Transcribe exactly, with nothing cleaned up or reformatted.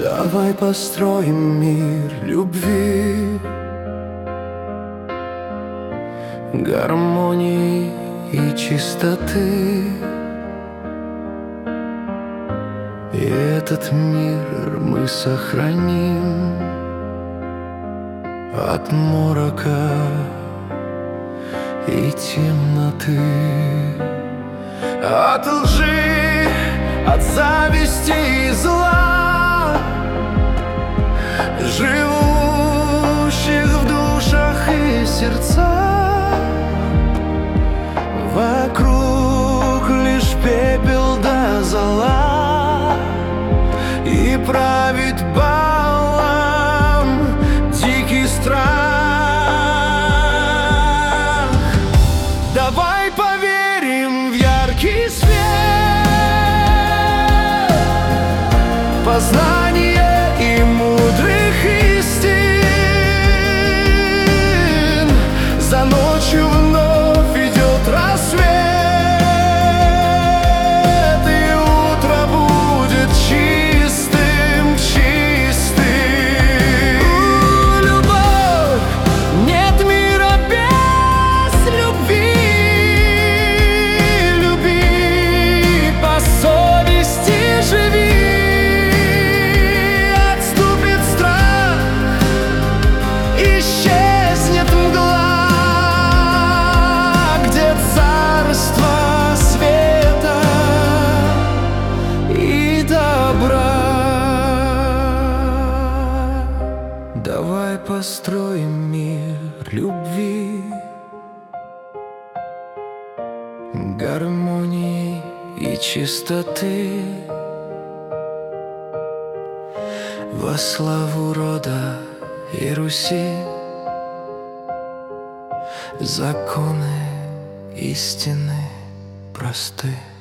Давай построим мир любви, гармонии и чистоты. И этот мир мы сохраним от морока и темноты, от лжи, от зависти и зла, живущих в душах и сердцах. Вокруг лишь пепел да зола, и правит балом дикий страх. Давай поверим в яркий свет, познание и мудрых истин. За ночью вновь идет рассвет, и утро будет чистым, чистым. Любовь, нет мира без любви. Люби, по совести живи. Давай построим мир любви, гармонии и чистоты, во славу рода и Руси. Законы истины просты.